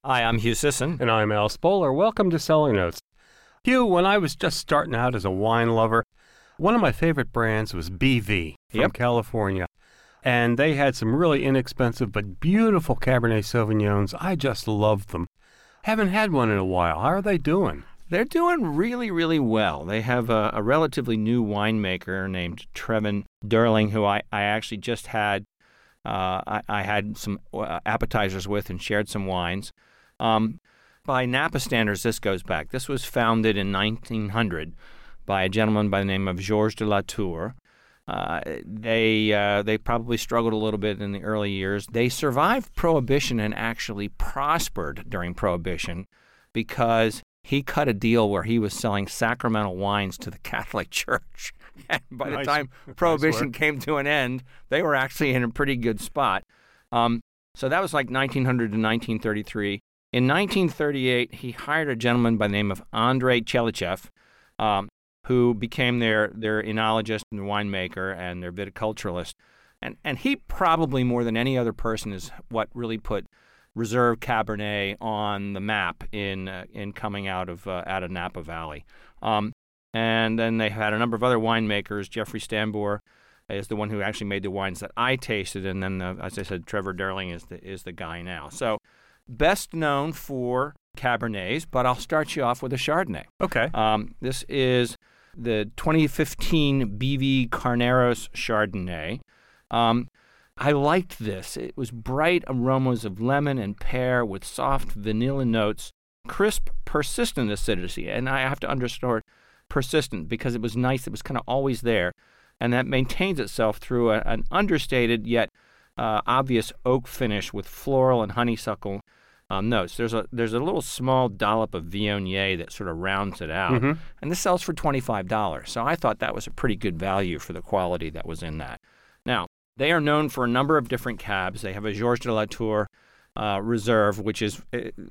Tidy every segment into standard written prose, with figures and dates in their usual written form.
Hi, I'm Hugh Sisson. And I'm Al Spoler. Welcome to Cellar Notes. Hugh, when I was just starting out as a wine lover, one of my favorite brands was BV from California. And they had some really inexpensive but beautiful Cabernet Sauvignons. I just loved them. Haven't had one in a while. How are they doing? They're doing really, really well. They have a relatively new winemaker named Trevin Durling, who I actually just had. I had some appetizers with and shared some wines. By Napa standards, this goes back. This was founded in 1900 by a gentleman by the name of Georges de la Tour. They probably struggled a little bit in the early years. They survived Prohibition and actually prospered during Prohibition because he cut a deal where he was selling sacramental wines to the Catholic Church. And by the time Prohibition came to an end, they were actually in a pretty good spot. So that was like 1900 to 1933. In 1938, he hired a gentleman by the name of Andrei Chelychev, who became their enologist and winemaker and their viticulturalist. And he probably more than any other person is what really put Reserve Cabernet on the map in coming out of Napa Valley. And then they had a number of other winemakers. Jeffrey Stambor is the one who actually made the wines that I tasted, and then, as I said, Trevor Durling is the guy now. So best known for Cabernets, but I'll start you off with a Chardonnay. Okay. This is the 2015 BV Carneros Chardonnay. I liked this. It was bright aromas of lemon and pear with soft vanilla notes, crisp, persistent acidity. And I have to underscore persistent because it was nice. It was kind of always there. And that maintains itself through an understated yet obvious oak finish with floral and honeysuckle notes. There's a little small dollop of Viognier that sort of rounds it out. Mm-hmm. And this sells for $25. So I thought that was a pretty good value for the quality that was in that. Now, they are known for a number of different cabs. They have a Georges de la Tour Reserve, which is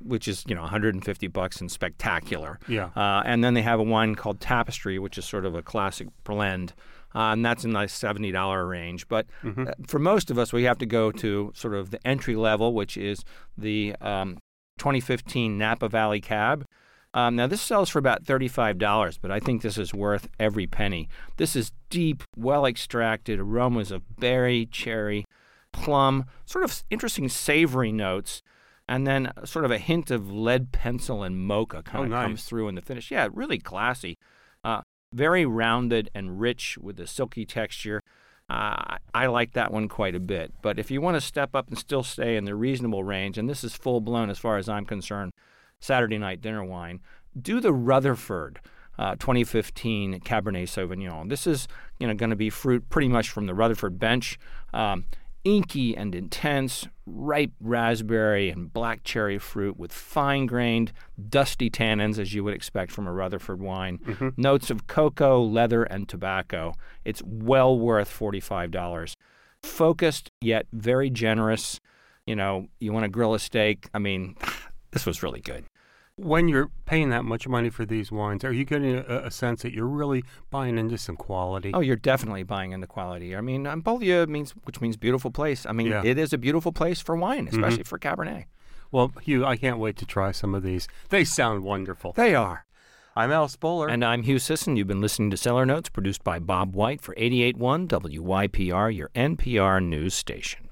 $150 and spectacular. Yeah. And then they have a wine called Tapestry, which is sort of a classic blend, and that's in the $70 range. But for most of us, we have to go to sort of the entry level, which is the 2015 Napa Valley Cab. Now, this sells for about $35, but I think this is worth every penny. This is deep, well-extracted aromas of berry, cherry, plum, sort of interesting savory notes, and then sort of a hint of lead pencil and mocha kind of comes through in the finish. Yeah, really classy. Very rounded and rich with a silky texture. I like that one quite a bit. But if you want to step up and still stay in the reasonable range, and this is full-blown as far as I'm concerned, Saturday night dinner wine, do the Rutherford 2015 Cabernet Sauvignon. This is going to be fruit pretty much from the Rutherford bench. Inky and intense, ripe raspberry and black cherry fruit with fine-grained, dusty tannins, as you would expect from a Rutherford wine. Mm-hmm. Notes of cocoa, leather, and tobacco. It's well worth $45. Focused, yet very generous. You want to grill a steak. I mean, this was really good. When you're paying that much money for these wines, are you getting a sense that you're really buying into some quality? Oh, you're definitely buying into quality. I mean, Beaulieu which means beautiful place. I mean, It is a beautiful place for wine, especially for Cabernet. Well, Hugh, I can't wait to try some of these. They sound wonderful. They are. I'm Al Spoler. And I'm Hugh Sisson. You've been listening to Cellar Notes, produced by Bob White for 88.1 WYPR, your NPR news station.